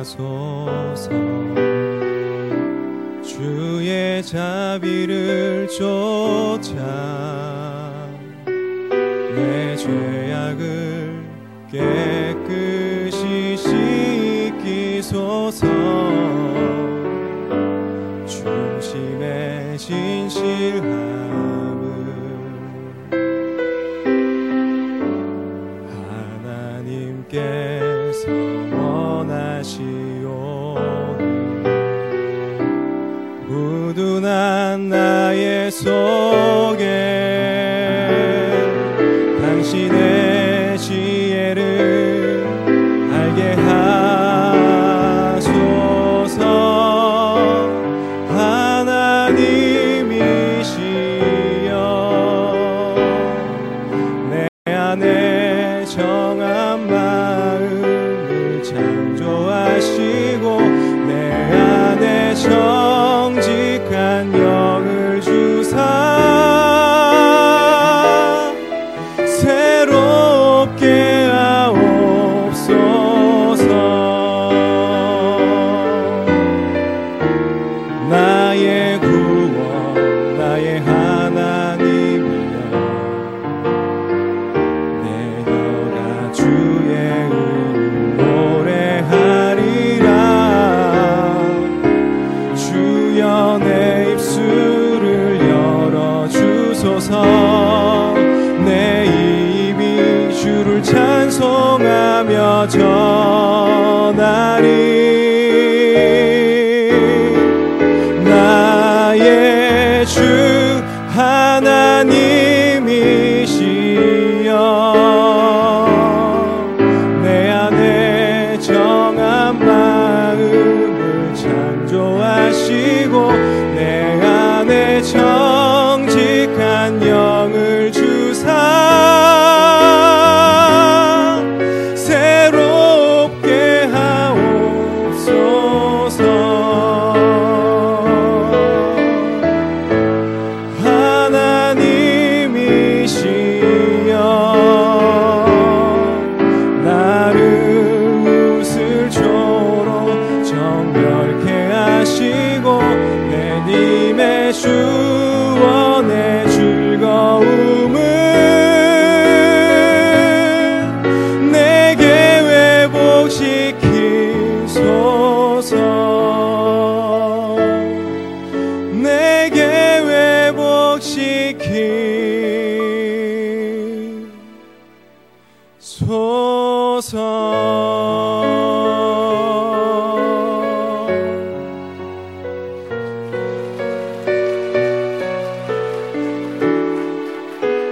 하소서. 주의 자비를 쫓아 내 죄악을 깨끗이 씻기소서. 중심의 진실함을 하나님께서 원하시오니 우둔한 나의 속에 당신의 지혜를 알게 하소서. 하나님이시여 내 안에 정한 마음을 창조하시고 내 안에 정직한 영을 주사 새롭게 하옵소서. 나의 구원 나의 하나님이여 내 혀가 주의 의를 노래하리라. 주여 내 입술을 열어주소서. 내 입이 주를 찬송하며 전하리. 나의 주 하나님이시여 내 안에 정한 마음을 창조하시고 내 안에 정직한 영을 주사 새롭게 하옵소서. 하나님이시여 나를 웃을초록 정결케 하시고 내 님의 주원의 즐거움을 내게 회복시키소서. 내게 회복시키소서.